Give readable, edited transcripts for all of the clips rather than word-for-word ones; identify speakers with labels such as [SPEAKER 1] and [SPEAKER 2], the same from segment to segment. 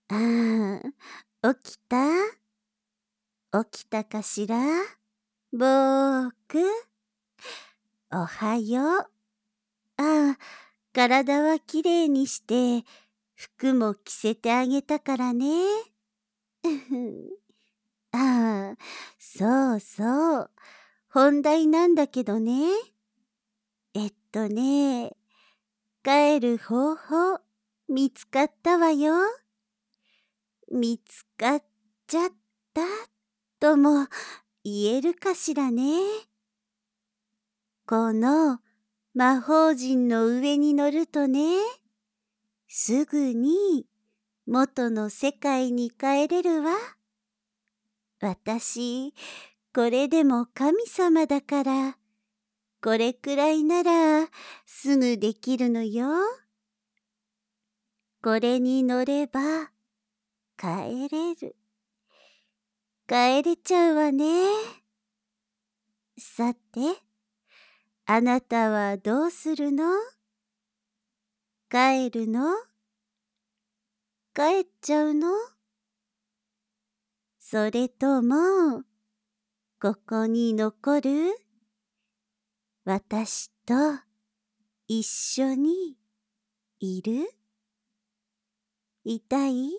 [SPEAKER 1] ああ、起きた？起きたかしら？ぼーく、おはよう。ああ、体はきれいにして、服も着せてあげたからね。ああ、そうそう。本題なんだけどね。ね、帰る方法、見つかったわよ。見つかっちゃったとも言えるかしらね。この魔法陣の上に乗るとね、すぐに元の世界に帰れるわ。私、これでも神様だから、これくらいならすぐできるのよ。これに乗れば帰れる。帰れちゃうわね。さて、あなたはどうするの？帰るの？帰っちゃうの？それとも、ここに残る？私と一緒にいる？いたい？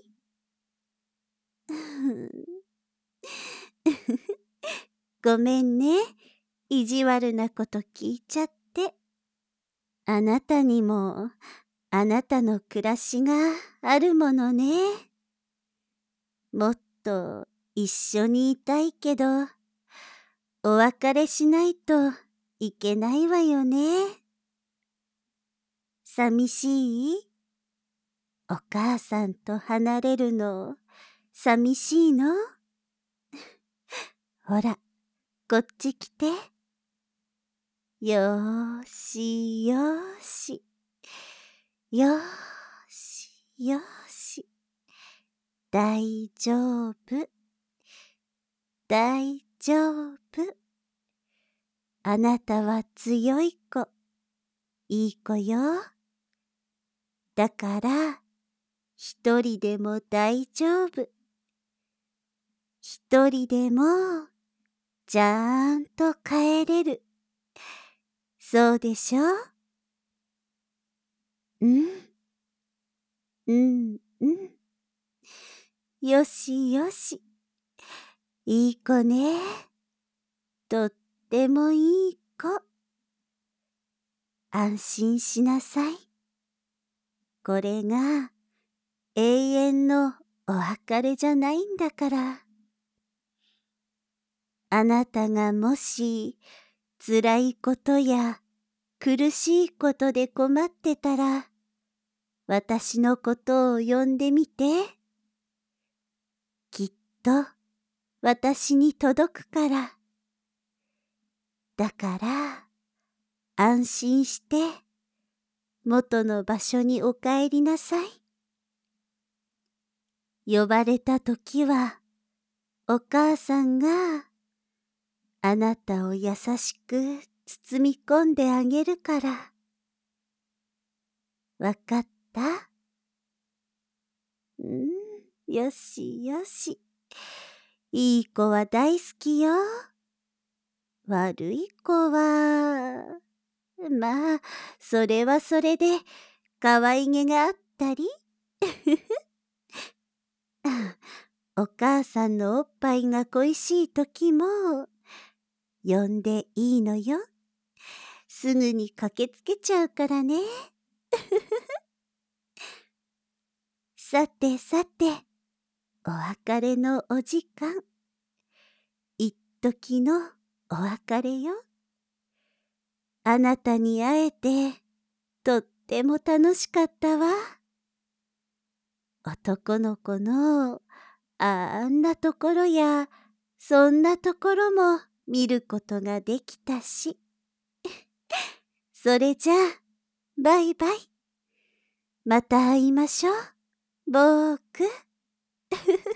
[SPEAKER 1] ごめんね。意地悪なこと聞いちゃって。あなたにも、あなたの暮らしがあるものね。もっと一緒にいたいけど、お別れしないといけないわよね。寂しい？お母さんと離れるの、寂しいの？ほら、こっち来て。よーしよーし。よーしよーし。大丈夫。大丈夫。あなたは強い子。いい子よ。だから、一人でも大丈夫。一人でも、ちゃんと帰れる。そうでしょ？うん。うん、うん。よしよし。いい子ね。とってもいい子。安心しなさい。これが永遠のお別れじゃないんだから。あなたがもし辛いことや苦しいことで困ってたら、私のことを呼んでみて。きっと私に届くから。だから安心して元の場所にお帰りなさい。呼ばれたときはお母さんがあなたを優しく包み込んであげるから。わかった？よしよし。いい子は大好きよ。悪い子は、まあ、それはそれで可愛げがあったり。お母さんのおっぱいが恋しい時も、呼んでいいのよ。すぐに駆けつけちゃうからね。さてさて、お別れのお時間。一時のお別れよ。あなたに会えて、とっても楽しかったわ。男の子のあんなところや、そんなところも見ることができたし。それじゃあ、バイバイ。また会いましょう、ぼーく。